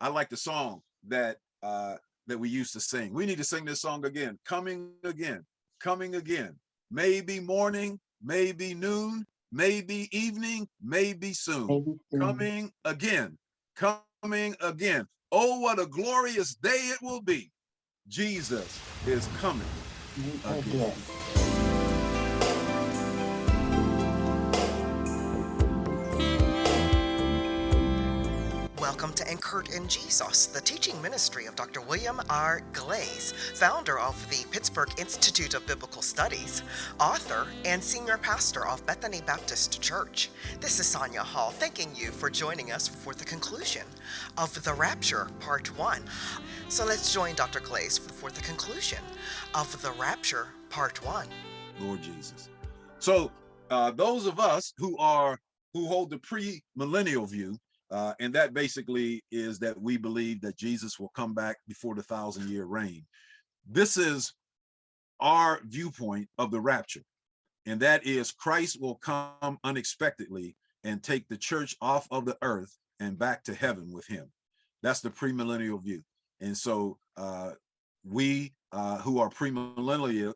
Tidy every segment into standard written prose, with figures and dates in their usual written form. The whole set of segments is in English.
I like the song that that we used to sing. We need to sing this song again. Coming again, coming again. Maybe morning, maybe noon, maybe evening, maybe soon. Maybe soon. Coming again, coming again. Oh, what a glorious day it will be. Jesus is coming again. Again. Welcome to Anchored in Jesus, the teaching ministry of Dr. William R. Glaze, founder of the Pittsburgh Institute of Biblical Studies, author, and senior pastor of Bethany Baptist Church. This is Sonia Hall, thanking you for joining us for the conclusion of The Rapture, Part 1. So let's join Dr. Glaze for the conclusion of The Rapture, Part 1. Lord Jesus. So those of us who hold the pre-millennial view, and that basically is that we believe that Jesus will come back before the 1,000-year reign. This is our viewpoint of the rapture, and that is Christ will come unexpectedly and take the church off of the earth and back to heaven with him. That's the premillennial view. And so we who are premillennialists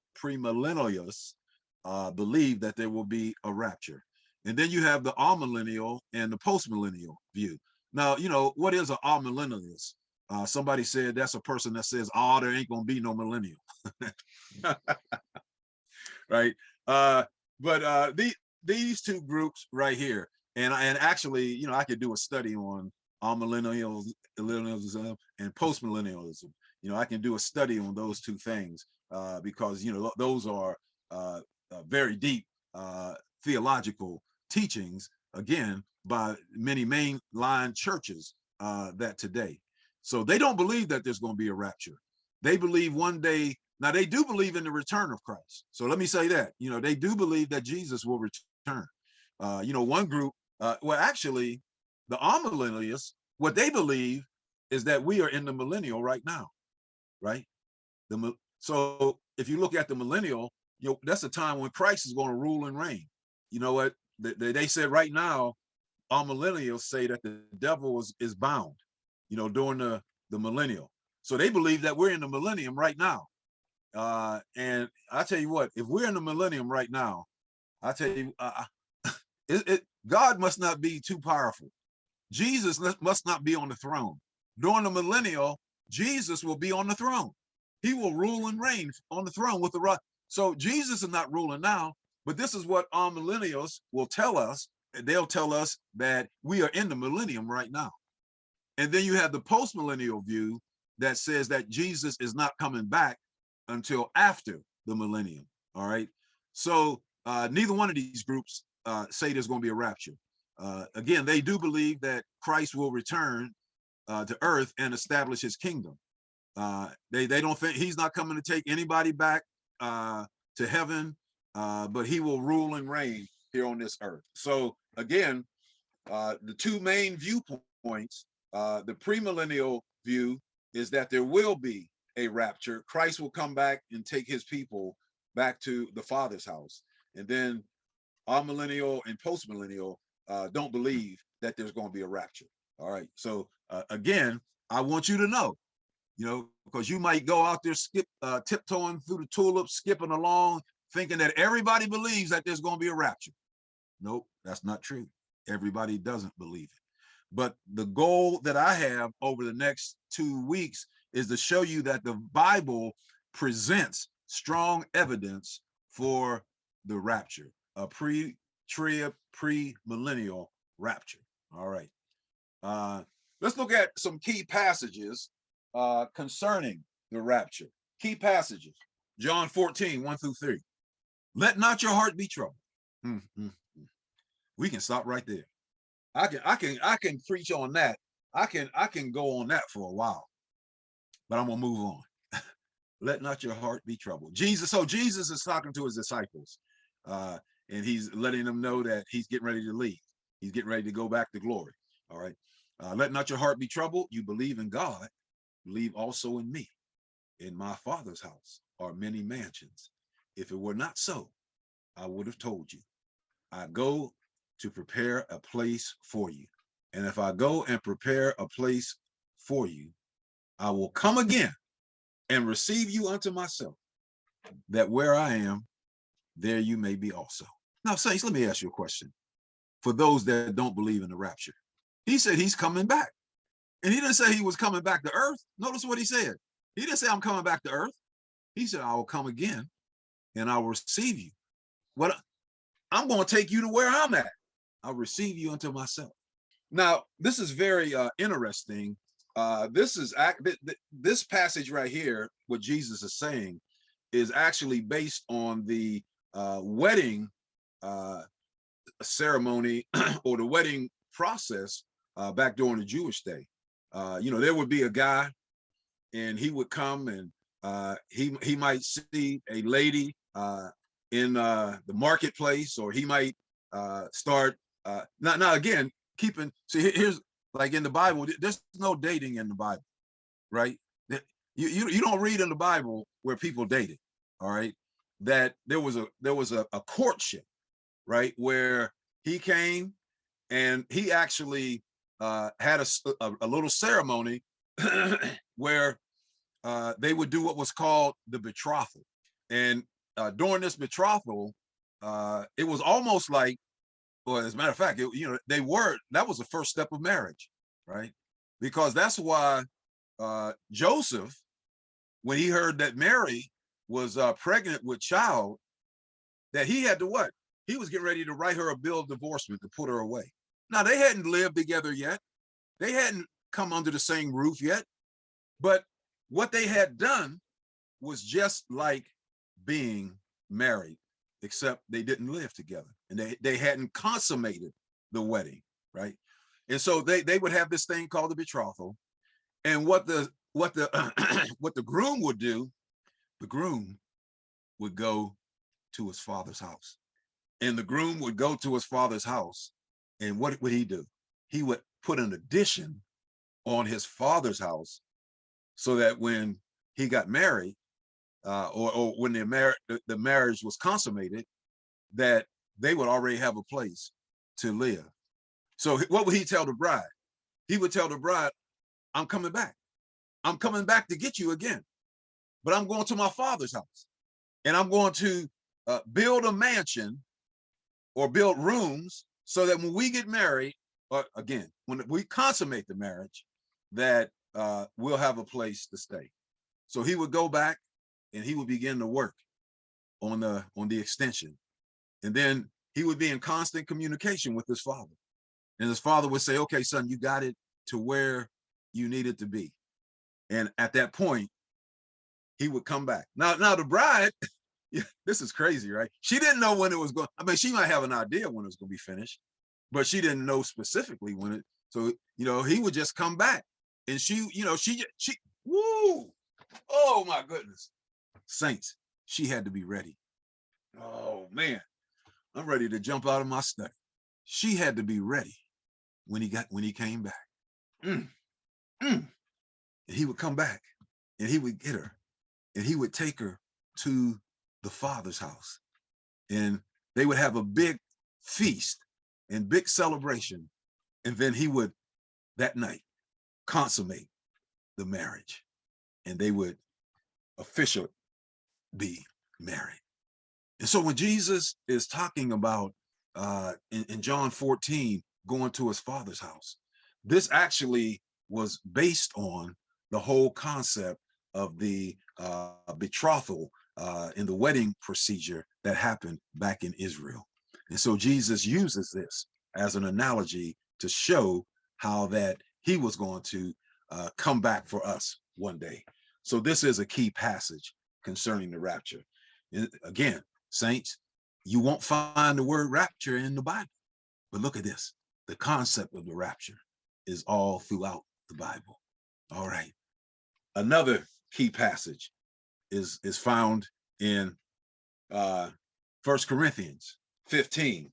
believe that there will be a rapture. And then you have the amillennial and the postmillennial view. Now, you know, what is an amillennialist? Somebody said that's a person that says, oh, there ain't gonna be no millennial. Right? But these two groups right here, and actually, you know, I could do a study on amillennialism and postmillennialism. You know, I can do a study on those two things because, you know, those are very deep theological teachings, again, by many mainline churches that today. So they don't believe that there's going to be a rapture. They believe one day, now they do believe in the return of Christ. So let me say that, you know, they do believe that Jesus will return. You know, one group, well, actually, the amillennialists, what they believe is that we are in the millennial right now, right? So if you look at the millennial, you know, that's a time when Christ is going to rule and reign. You know what? They said right now, our millennials say that the devil is bound, you know, during the millennial. So they believe that we're in the millennium right now. And I tell you what, if we're in the millennium right now, I tell you, God must not be too powerful. Jesus must not be on the throne. During the millennial, Jesus will be on the throne. He will rule and reign on the throne with the right. So Jesus is not ruling now, but this is what our millennials will tell us. They'll tell us that we are in the millennium right now. And then you have the post-millennial view that says that Jesus is not coming back until after the millennium. All right. So neither one of these groups say there's going to be a rapture. Again, they do believe that Christ will return to earth and establish his kingdom. They don't think he's not coming to take anybody back to heaven, but he will rule and reign here on this earth. So again, the two main viewpoints, the premillennial view is that there will be a rapture. Christ will come back and take his people back to the Father's house. And then our millennial and postmillennial don't believe that there's going to be a rapture. All right. So again, I want you to know, you know, because you might go out there tiptoeing through the tulips, skipping along, thinking that everybody believes that there's going to be a rapture. Nope, that's not true. Everybody doesn't believe it. But the goal that I have over the next 2 weeks is to show you that the Bible presents strong evidence for the rapture, a pre-trib, pre-millennial rapture. All right. Let's look at some key passages concerning the rapture. Key passages. John 14, 1-3. Let not your heart be troubled. We can stop right there. I can preach on that. I can go on that for a while, but I'm gonna move on. Let not your heart be troubled. Jesus is talking to his disciples, and he's letting them know that he's getting ready to leave. He's getting ready to go back to glory. All right. Let not your heart be troubled. You believe in God, believe also in me. In my Father's house are many mansions. If it were not so, I would have told you. I go to prepare a place for you. And if I go and prepare a place for you, I will come again and receive you unto myself, that where I am, there you may be also. Now, saints, let me ask you a question. For those that don't believe in the rapture, he said he's coming back. And he didn't say he was coming back to earth. Notice what he said. He didn't say I'm coming back to earth. He said, I will come again and I will receive you. What I'm going to take you to where I'm at. I'll receive you unto myself. Now, this is very interesting. This passage right here, what Jesus is saying, is actually based on the wedding ceremony or the wedding process back during the Jewish day. There would be a guy, and he would come, and he might see a lady in the marketplace, or he might start. Now again, here's like in the Bible, there's no dating in the Bible, right? You don't read in the Bible where people dated, all right? That there was a courtship, right, where he came and he actually had a little ceremony where they would do what was called the betrothal. And during this betrothal, it was almost like, well, as a matter of fact, that was the first step of marriage, right? Because that's why Joseph, when he heard that Mary was pregnant with child, that he had to what? He was getting ready to write her a bill of divorcement to put her away. Now, they hadn't lived together yet. They hadn't come under the same roof yet. But what they had done was just like being married, except they didn't live together, and they hadn't consummated the wedding, right? And so they would have this thing called the betrothal. And what the what the groom would do, the groom would go to his father's house. And the groom would go to his father's house, and what would he do? He would put an addition on his father's house, so that when he got married, or when the marriage was consummated, that they would already have a place to live. So what would he tell the bride? He would tell the bride, I'm coming back. I'm coming back to get you again. But I'm going to my father's house, and I'm going to build a mansion or build rooms, so that when we get married, or again, when we consummate the marriage, that we'll have a place to stay. So he would go back and he would begin to work on the extension. And then he would be in constant communication with his father. And his father would say, okay, son, you got it to where you need it to be. And at that point, he would come back. Now the bride, this is crazy, right? She didn't know when it was going. I mean, she might have an idea when it was going to be finished, but she didn't know specifically when it. So, he would just come back, and she, woo, oh my goodness, saints, she had to be ready. Oh man, I'm ready to jump out of my study. She had to be ready when he came back. And he would come back, and he would get her, and he would take her to the father's house, and they would have a big feast and big celebration, and then he would that night consummate the marriage, and they would officially be married. And so when Jesus is talking about in John 14 going to his father's house, this actually was based on the whole concept of the betrothal in the wedding procedure that happened back in Israel. And so Jesus uses this as an analogy to show how that he was going to come back for us one day. So this is a key passage concerning the rapture. And again, saints, you won't find the word rapture in the Bible, but look at this. The concept of the rapture is all throughout the Bible. All right. Another key passage is found in 1 Corinthians 15,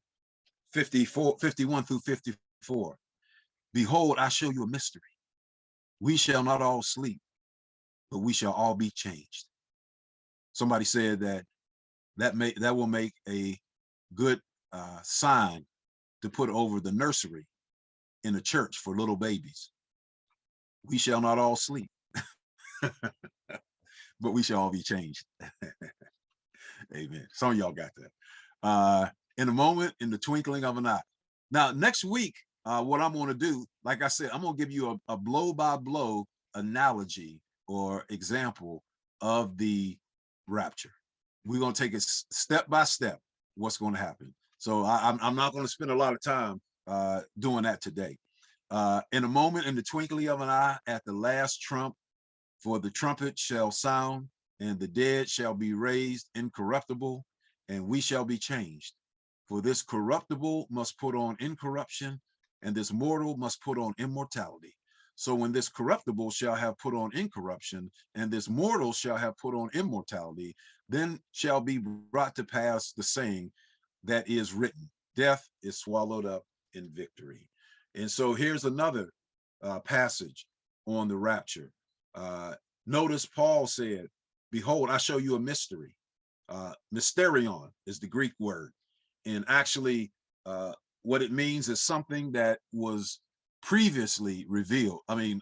51 through 54. Behold, I show you a mystery. We shall not all sleep, but we shall all be changed. Somebody said that will make a good sign to put over the nursery in the church for little babies. We shall not all sleep, but we shall all be changed. Amen. Some of y'all got that. In a moment, in the twinkling of an eye. Now, next week, what I'm going to do, like I said, I'm going to give you a blow-by-blow analogy or example of the rapture. We're going to take it step by step, what's going to happen. So I'm not going to spend a lot of time doing that today. In a moment, in the twinkling of an eye, at the last trump, for the trumpet shall sound, and the dead shall be raised incorruptible, and we shall be changed. For this corruptible must put on incorruption, and this mortal must put on immortality. So when this corruptible shall have put on incorruption, and this mortal shall have put on immortality, then shall be brought to pass the saying that is written, death is swallowed up in victory. And so here's another passage on the rapture. Notice Paul said, behold, I show you a mystery. Mysterion is the Greek word. And actually, what it means is something that was previously revealed.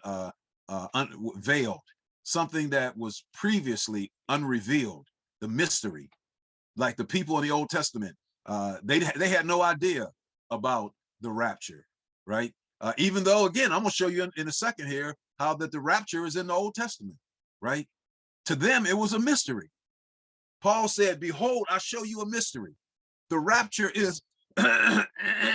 Veiled. Something that was previously unrevealed. The mystery. Like the people in the Old Testament, they had no idea about the rapture, right? Even though, again, I'm going to show you in a second here how that the rapture is in the Old Testament, right? To them, it was a mystery. Paul said, behold, I show you a mystery. The rapture is the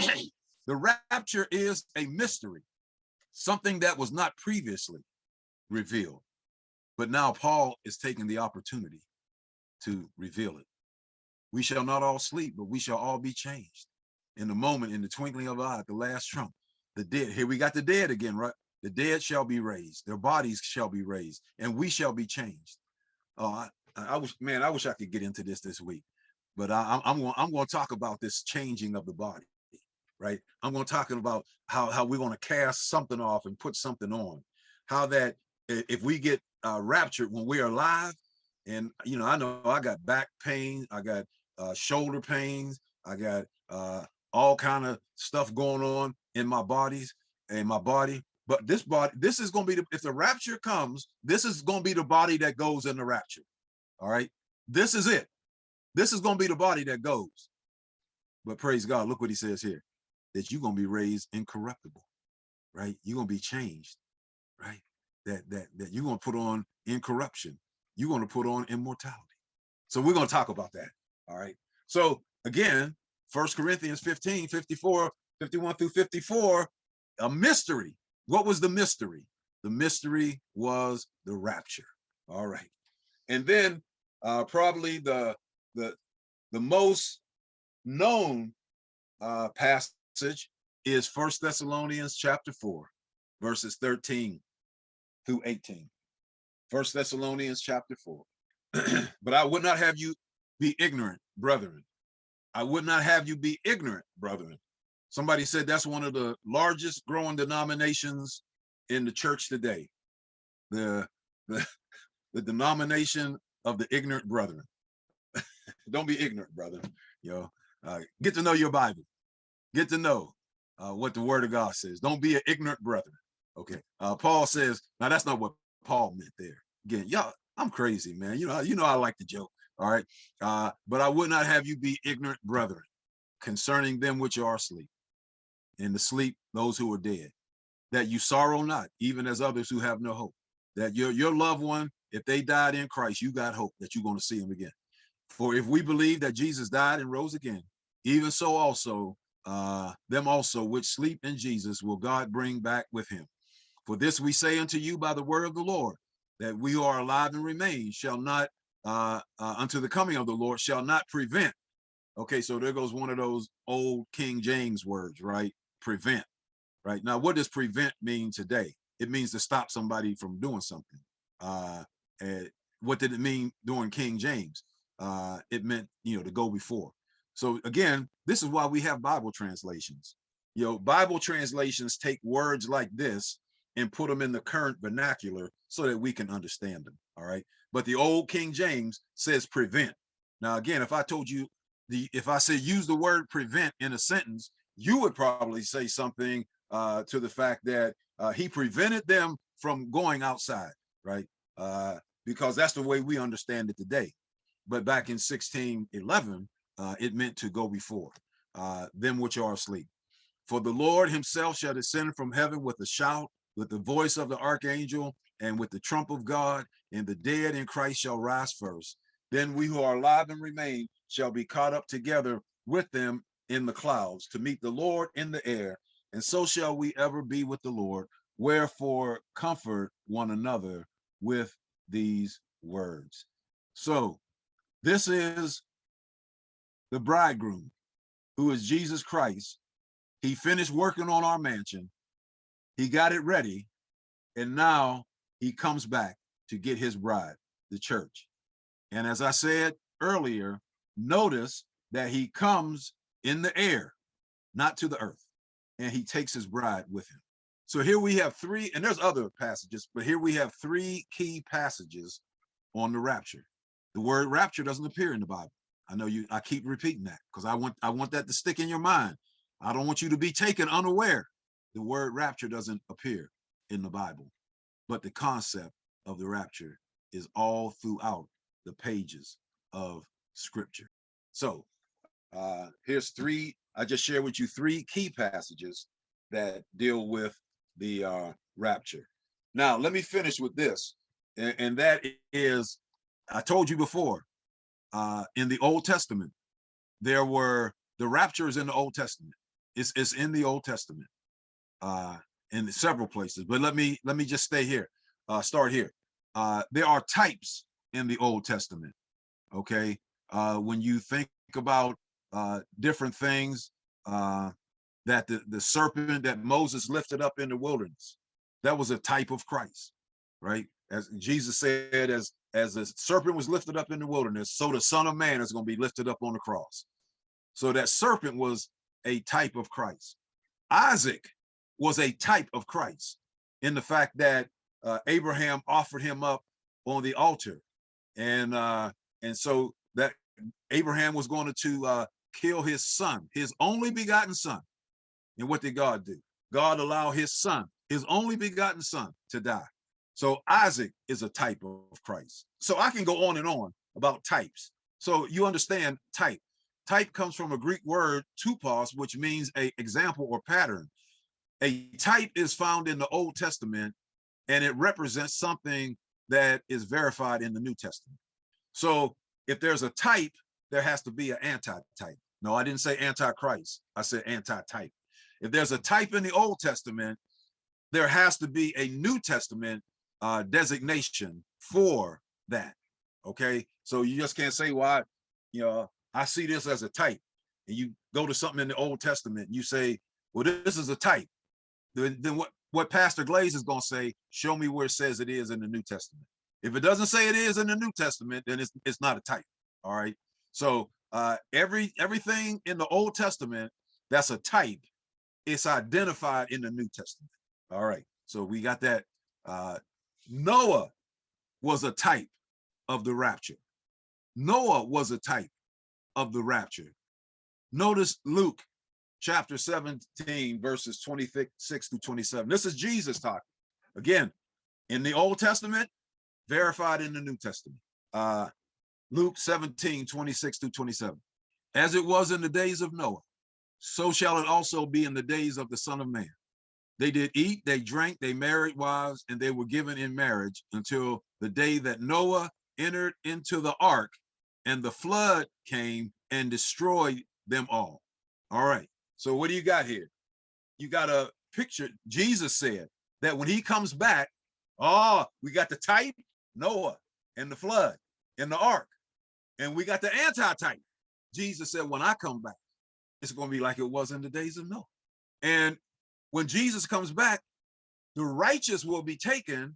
rapture is a mystery, something that was not previously revealed. But now Paul is taking the opportunity to reveal it. We shall not all sleep, but we shall all be changed. In the moment, in the twinkling of an eye, at the last trump, the dead, here we got the dead again, right? The dead shall be raised, their bodies shall be raised, and we shall be changed. Oh, I wish I could get into this week, but I'm going to talk about this changing of the body, right? I'm going to talk about how we're going to cast something off and put something on. How that if we get raptured when we're alive, and I know I got back pain, I got shoulder pains, I got all kind of stuff going on in my body. But this is going to be if the rapture comes, this is going to be the body that goes in the rapture. All right, this is it. This is going to be the body that goes. But praise God, look what he says here, that you're going to be raised incorruptible, right? You're going to be changed, right? That you're going to put on incorruption. You're going to put on immortality. So we're going to talk about that. All right. So again, 1 Corinthians 15, 54, 51 through 54, a mystery. What was the mystery? The mystery was the rapture. All right. And then probably the most known passage is 1 Thessalonians chapter 4, verses 13 through 18. 1 Thessalonians chapter 4. But I would not have you be ignorant, brethren. I would not have you be ignorant, brethren. Somebody said that's one of the largest growing denominations in the church today. The denomination of the ignorant brethren. Don't be ignorant, brother. Get to know your Bible. Get to know what the word of God says. Don't be an ignorant brethren. Okay. Paul says, now that's not what Paul meant there. Again, y'all, I'm crazy, man. You know I like to joke. All right. But I would not have you be ignorant, brethren, concerning them which are asleep. In the sleep, those who are dead, that you sorrow not, even as others who have no hope. That your loved one, if they died in Christ, you got hope that you're going to see them again. For if we believe that Jesus died and rose again, even so also, them also which sleep in Jesus will God bring back with him. For this we say unto you by the word of the Lord, that we who are alive and remain shall not, unto the coming of the Lord, shall not prevent. Okay, so there goes one of those old King James words, right? Prevent, right? Now, what does prevent mean today? It means to stop somebody from doing something. And what did it mean during King James? It meant, to go before. So again, this is why we have Bible translations. Bible translations take words like this and put them in the current vernacular so that we can understand them. All right. But the old King James says prevent. Now, again, if I told you, if I said use the word prevent in a sentence, you would probably say something to the fact that he prevented them from going outside, right? Because that's the way we understand it today. But back in 1611, it meant to go before them which are asleep. For the Lord himself shall descend from heaven with a shout, with the voice of the archangel, and with the trump of God, and the dead in Christ shall rise first. Then we who are alive and remain shall be caught up together with them in the clouds to meet the Lord in the air, and so shall we ever be with the Lord. Wherefore, comfort one another with these words. So, this is the bridegroom, who is Jesus Christ. He finished working on our mansion. He got it ready. And now he comes back to get his bride, the church. And as I said earlier, notice that he comes in the air, not to the earth. And he takes his bride with him. So here we have three, and there's other passages, but here we have three key passages on the rapture. The word rapture doesn't appear in the Bible. I know I keep repeating that because I want that to stick in your mind. I don't want you to be taken unaware. The word rapture doesn't appear in the Bible, but the concept of the rapture is all throughout the pages of Scripture. So here's three. I just shared with you three key passages that deal with the rapture. Now, let me finish with this, and that is, I told you before, in the Old Testament, there were the raptures in the Old Testament. It's in the Old Testament, in several places. But let me just stay here. Start here. There are types in the Old Testament. Okay, when you think about different things, that the serpent that Moses lifted up in the wilderness, that was a type of Christ, right? As Jesus said, as the serpent was lifted up in the wilderness, so the Son of Man is going to be lifted up on the cross. So that serpent was a type of Christ. Isaac was a type of Christ in the fact that Abraham offered him up on the altar, and so that Abraham was going to kill his son, his only begotten son. And what did God do? God allowed his son, his only begotten son, to die. So Isaac is a type of Christ. So I can go on and on about types. So you understand type. Type comes from a Greek word, tupos, which means an example or pattern. A type is found in the Old Testament, and it represents something that is verified in the New Testament. So if there's a type, there has to be an anti-type. No, I didn't say anti-Christ. I said anti-type. If there's a type in the Old Testament, there has to be a New Testament designation for that. Okay, so you just can't say, well, I see this as a type, and you go to something in the Old Testament and you say, well, this is a type. Then what Pastor Glaze is going to say, show me where it says it is in the New Testament. If it doesn't say it is in the New Testament, then it's not a type. All right. So everything in the Old Testament that's a type, it's identified in the New Testament. All right. So we got that. Noah was a type of the rapture. Noah was a type of the rapture. Notice Luke chapter 17, verses 26 through 27. This is Jesus talking. Again, in the Old Testament, verified in the New Testament. Luke 17, 26 through 27. As it was in the days of Noah, so shall it also be in the days of the Son of Man. They did eat, they drank, they married wives, and they were given in marriage until the day that Noah entered into the ark, and the flood came and destroyed them all. All right. So what do you got here? You got a picture. Jesus said that when he comes back, we got the type, Noah, and the flood, and the ark. And we got the anti-type. Jesus said, when I come back, it's going to be like it was in the days of Noah. And when Jesus comes back, the righteous will be taken,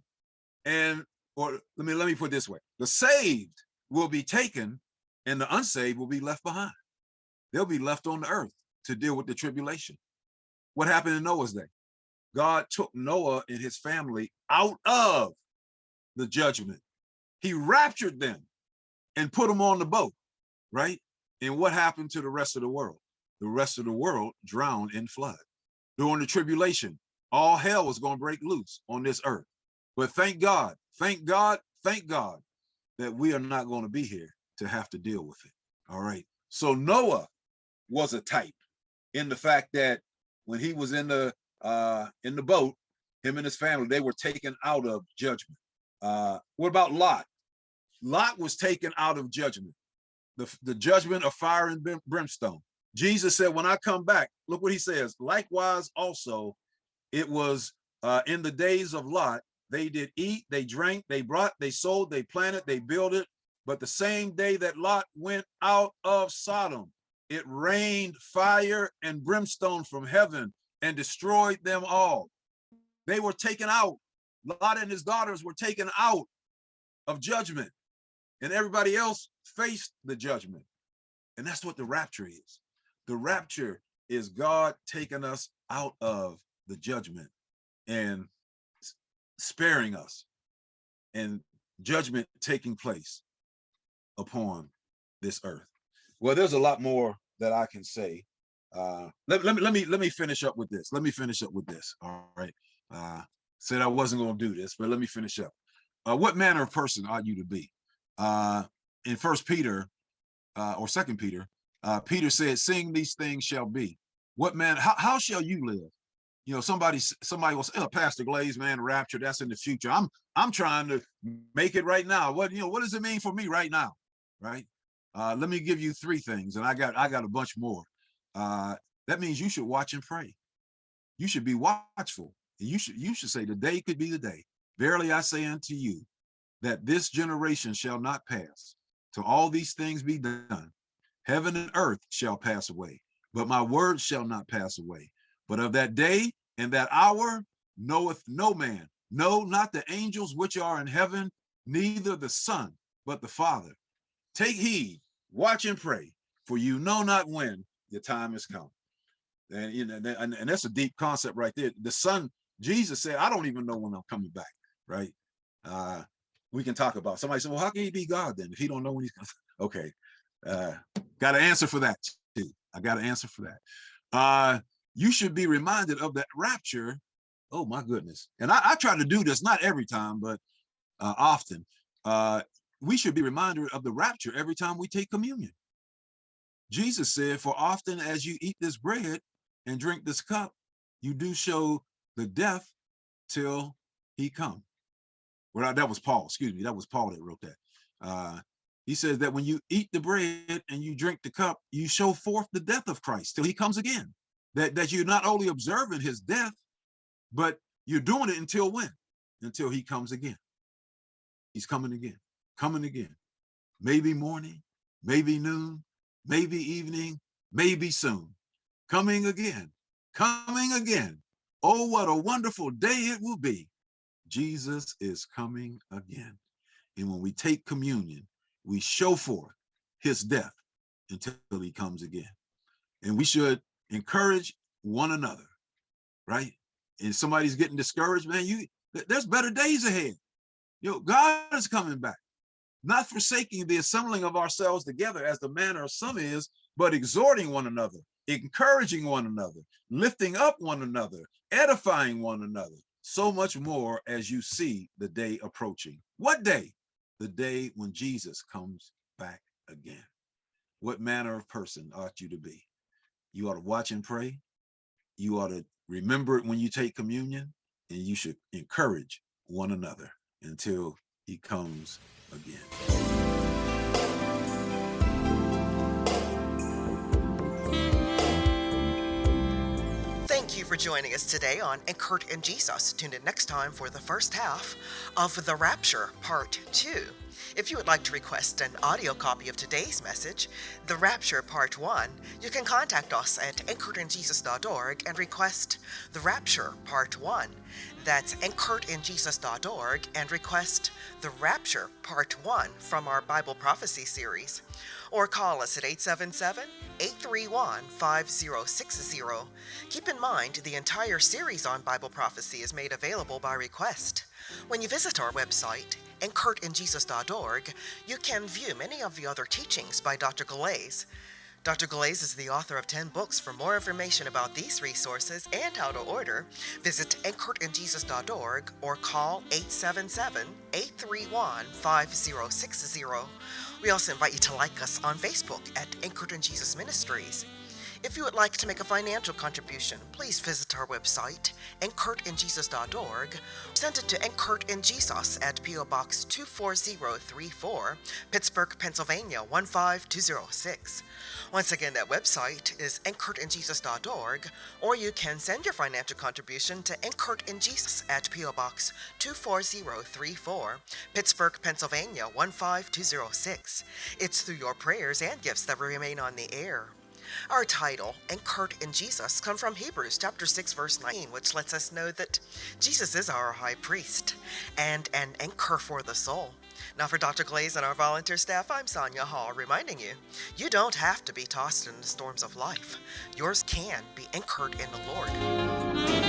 or let me put it this way. The saved will be taken, and the unsaved will be left behind. They'll be left on the earth to deal with the tribulation. What happened in Noah's day? God took Noah and his family out of the judgment. He raptured them and put them on the boat, right? And what happened to the rest of the world? The rest of the world drowned in flood. During the tribulation, all hell was going to break loose on this earth. But thank God, thank God, thank God that we are not going to be here to have to deal with it. All right. So Noah was a type in the fact that when he was in the boat, him and his family, they were taken out of judgment. What about Lot? Lot was taken out of judgment, the judgment of fire and brimstone. Jesus said, when I come back, look what he says. Likewise, also, it was in the days of Lot, they did eat, they drank, they brought, they sold, they planted, they builded. But the same day that Lot went out of Sodom, it rained fire and brimstone from heaven and destroyed them all. They were taken out. Lot and his daughters were taken out of judgment, and everybody else faced the judgment. And that's what the rapture is. The rapture is God taking us out of the judgment and sparing us, and judgment taking place upon this earth. Well, there's a lot more that I can say. Let me finish up with this. Let me finish up with this. All right. Said I wasn't going to do this, but let me finish up. What manner of person ought you to be? In First Peter or Second Peter, Peter said, "Seeing these things shall be." What man? How shall you live? You know, somebody will say, "Oh, Pastor Glaze, man, rapture, that's in the future." I'm trying to make it right now. What does it mean for me right now? Right? Let me give you three things, and I got a bunch more. That means you should watch and pray. You should be watchful. You should say, "The day could be the day. Verily I say unto you, that this generation shall not pass till all these things be done. Heaven and earth shall pass away, but my word shall not pass away. But of that day and that hour knoweth no man, no, not the angels which are in heaven, neither the Son, but the Father. Take heed, watch and pray, for you know not when the time is come." And that's a deep concept right there. The Son, Jesus said, "I don't even know when I'm coming back," right? We can talk about. Somebody said, "Well, how can he be God then if he don't know when he's coming?" Okay, got an answer for that too. I got an answer for that. You should be reminded of that rapture. Oh my goodness! And I try to do this, not every time, but often. We should be reminded of the rapture every time we take communion. Jesus said, "For often as you eat this bread and drink this cup, you do show the death till he come." Well, that was Paul. Excuse me. That was Paul that wrote that. He says that when you eat the bread and you drink the cup, you show forth the death of Christ till he comes again. That you're not only observing his death, but you're doing it until when? Until he comes again. He's coming again, coming again. Maybe morning, maybe noon, maybe evening, maybe soon. Coming again, coming again. Oh, what a wonderful day it will be. Jesus is coming again. And when we take communion, we show forth his death until he comes again. And we should encourage one another, right? And somebody's getting discouraged, man, there's better days ahead. God is coming back, not forsaking the assembling of ourselves together as the manner of some is, but exhorting one another, encouraging one another, lifting up one another, edifying one another, so much more as you see the day approaching. What day? The day when Jesus comes back again. What manner of person ought you to be? You ought to watch and pray. You ought to remember it when you take communion, and you should encourage one another until he comes again. Thank you for joining us today on Kurt and Jesus. Tune in next time for the first half of The Rapture, Part 2. If you would like to request an audio copy of today's message, The Rapture Part 1, you can contact us at anchoredinjesus.org and request The Rapture Part 1. That's anchoredinjesus.org and request The Rapture Part 1 from our Bible Prophecy series. Or call us at 877-831-5060. Keep in mind, the entire series on Bible prophecy is made available by request. When you visit our website, anchoredinjesus.org, you can view many of the other teachings by Dr. Glaze. Dr. Glaze is the author of 10 books. For more information about these resources and how to order, visit anchoredinjesus.org or call 877-831-5060. We also invite you to like us on Facebook at Anchored in Jesus Ministries. If you would like to make a financial contribution, please visit our website, anchoredinjesus.org. Send it to Anchored in Jesus at P.O. Box 24034, Pittsburgh, Pennsylvania 15206. Once again, that website is anchoredinjesus.org, or you can send your financial contribution to Anchored in Jesus at P.O. Box 24034, Pittsburgh, Pennsylvania 15206. It's through your prayers and gifts that we remain on the air. Our title, Anchored in Jesus, comes from Hebrews chapter 6, verse 9, which lets us know that Jesus is our high priest and an anchor for the soul. Now for Dr. Glaze and our volunteer staff, I'm Sonia Hall, reminding you, you don't have to be tossed in the storms of life. Yours can be anchored in the Lord.